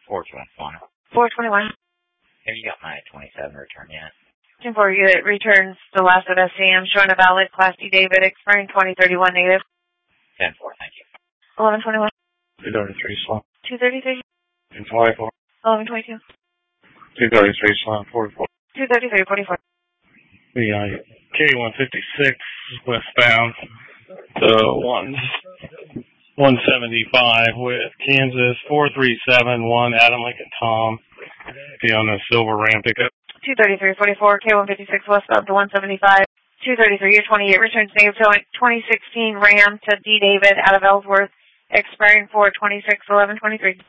421. 421. Have you got my 27 return yet? 10-4 unit returns the last of SCM showing a valid Class D David expiring 2031 negative. 10-4, thank you. 1121. 233 slot. 233. 244. 1122. 233 slot 44. 233, 44. The K-156 westbound to 175 with Kansas 4371 Adam Lincoln Tom. Be on the silver Ram pickup. 233, 44. K-156 westbound to 175. 233, your 28 returns negative 2016 Ram to D David out of Ellsworth expiring 4/26/11/23.